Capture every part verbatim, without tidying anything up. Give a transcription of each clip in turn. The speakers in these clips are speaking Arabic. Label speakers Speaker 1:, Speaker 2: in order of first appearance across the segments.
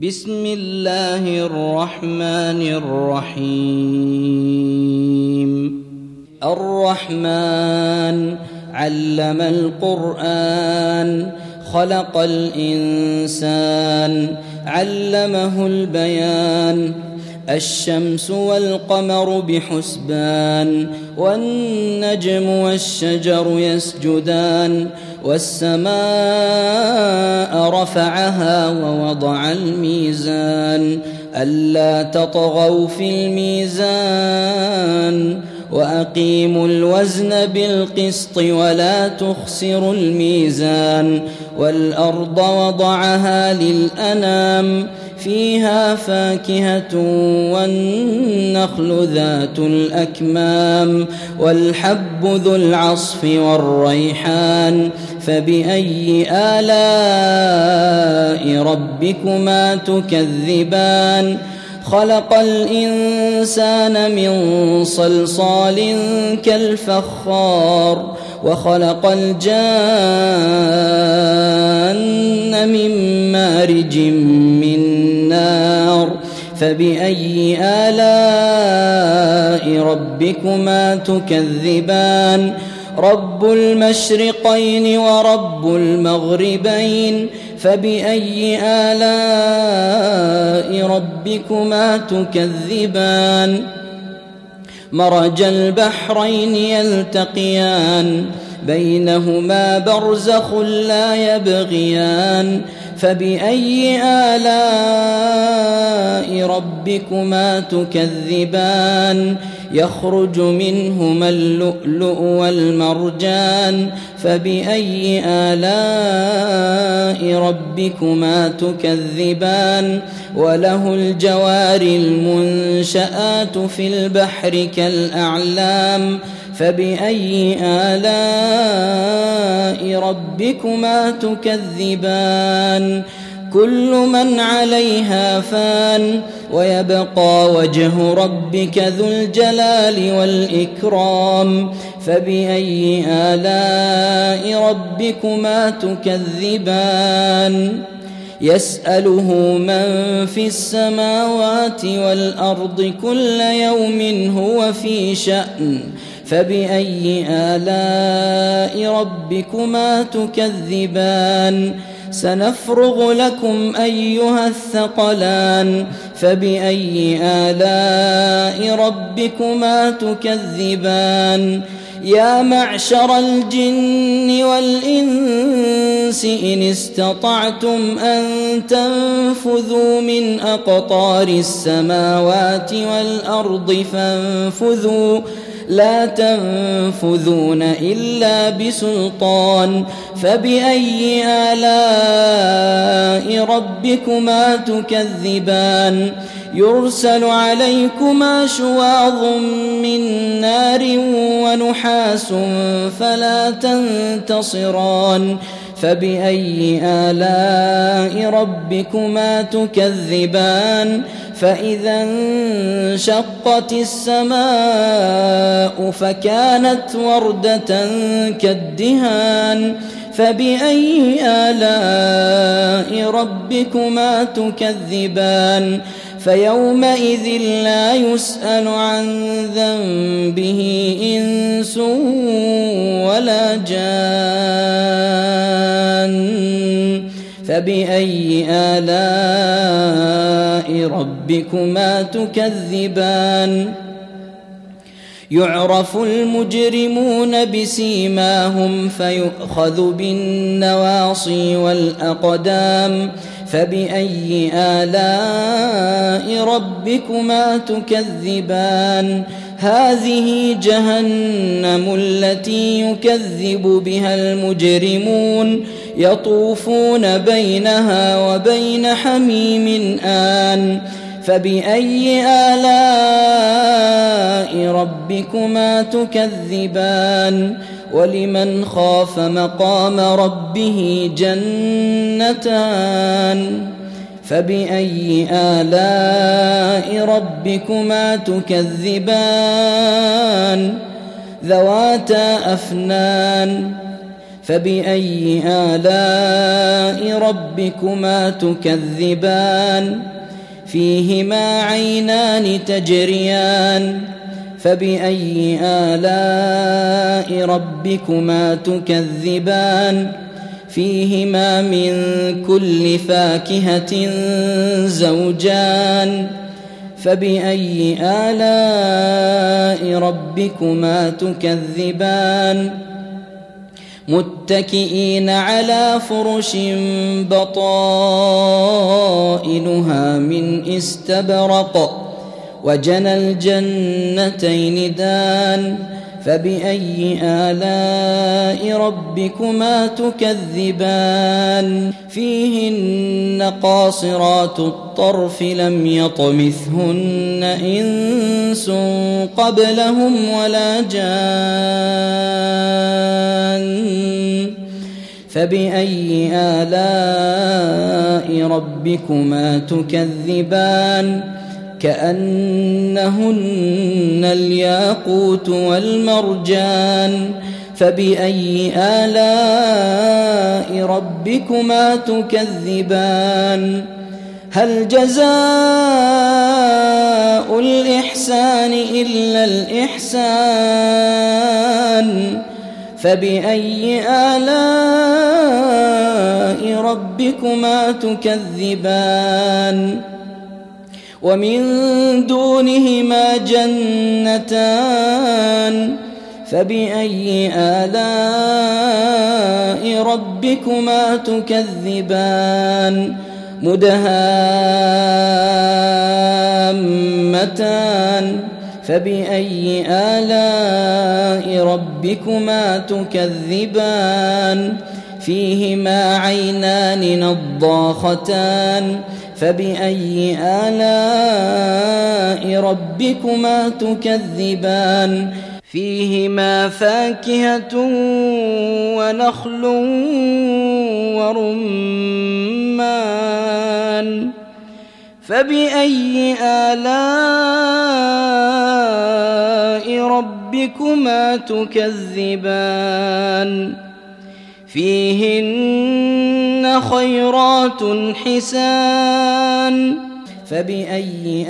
Speaker 1: بسم الله الرحمن الرحيم. الرحمن علم القرآن، خلق الإنسان، علمه البيان. الشمس والقمر بحسبان، والنجم والشجر يسجدان. والسماء رفعها ووضع الميزان، ألا تطغوا في الميزان، وأقيموا الوزن بالقسط ولا تخسروا الميزان. والأرض وضعها للأنام، فيها فاكهة والنخل ذات الأكمام، والحب ذو العصف والريحان. فبأي آلاء ربكما تكذبان؟ خلق الإنسان من صلصال كالفخار، وخلق الجان من مارج من نار. فبأي آلاء ربكما تكذبان؟ رب المشرقين ورب المغربين. فبأي آلاء ربكما تكذبان؟ مرج البحرين يلتقيان، بينهما برزخ لا يبغيان. فبأي آلاء ربكما تكذبان؟ يخرج منهما اللؤلؤ والمرجان. فبأي آلاء ربكما تكذبان؟ وله الجوار المنشآت في البحر كالأعلام. فبأي آلاء ربكما تكذبان؟ كل من عليها فان، ويبقى وجه ربك ذو الجلال والإكرام. فبأي آلاء ربكما تكذبان؟ يسأله من في السماوات والأرض كل يوم هو في شأن. فبأي آلاء ربكما تكذبان؟ سنفرغ لكم أيها الثقلان. فبأي آلاء ربكما تكذبان؟ يا معشر الجن والإنس إن استطعتم أن تنفذوا من أقطار السماوات والأرض فانفذوا، لا تنفذون إلا بسلطان. فبأي آلاء ربكما تكذبان؟ يرسل عليكما شواظ من نار ونحاس فلا تنتصران. فبأي آلاء ربكما تكذبان؟ فإذا انشقت السماء فكانت وردة كالدهان. فبأي آلاء ربكما تكذبان؟ فيومئذ لا يسأل عن ذنبه إنس ولا جان. فبأي آلاء ربكما تكذبان؟ يعرف المجرمون بسيماهم فيؤخذ بالنواصي والأقدام. فبأي آلاء ربكما تكذبان؟ هذه جهنم التي يكذب بها المجرمون، يطوفون بينها وبين حميم آن. فبأي آلاء ربكما تكذبان؟ ولمن خاف مقام ربه جنتان. فبأي آلاء ربكما تكذبان؟ ذواتا أفنان. فبأي آلاء ربكما تكذبان فيهما عينان تجريان فبأي آلاء ربكما تكذبان فيهما من كل فاكهة زوجان فبأي آلاء ربكما تكذبان متكئين على فرش بطائنها من استبرق وجنى الجنتين دان فبأي آلاء ربكما تكذبان فيهن قاصرات الطرف لم يطمثهن إنس قبلهم ولا جان فبأي آلاء ربكما تكذبان كأنهن الياقوت والمرجان فبأي آلاء ربكما تكذبان هل جزاء الإحسان إلا الإحسان فبأي آلاء ربكما تكذبان ومن دونهما جنتان فبأي آلاء ربكما تكذبان مدهامتان فبأي آلاء ربكما تكذبان فيهما عينان نضاختان فبأي آلاء ربكما تكذبان فيهما فاكهة ونخل ورمان فبأي آلاء ربكما تكذبان فيهن خيرات حسان فبأي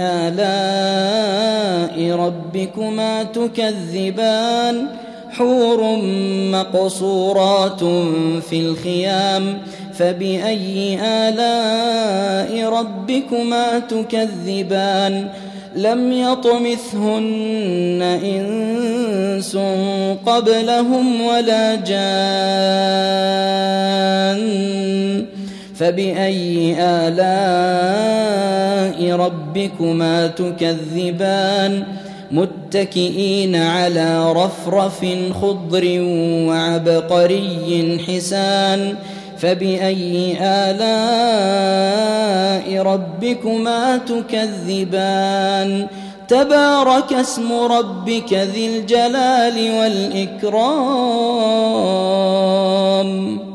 Speaker 1: آلاء ربكما تكذبان حور مقصورات في الخيام فبأي آلاء ربكما تكذبان لم يطمثهن إنس قبلهم ولا جان فبأي آلاء ربكما تكذبان متكئين على رفرف خضر وعبقري حسان فبأي آلاء ربكما تكذبان تبارك اسم ربك ذي الجلال والإكرام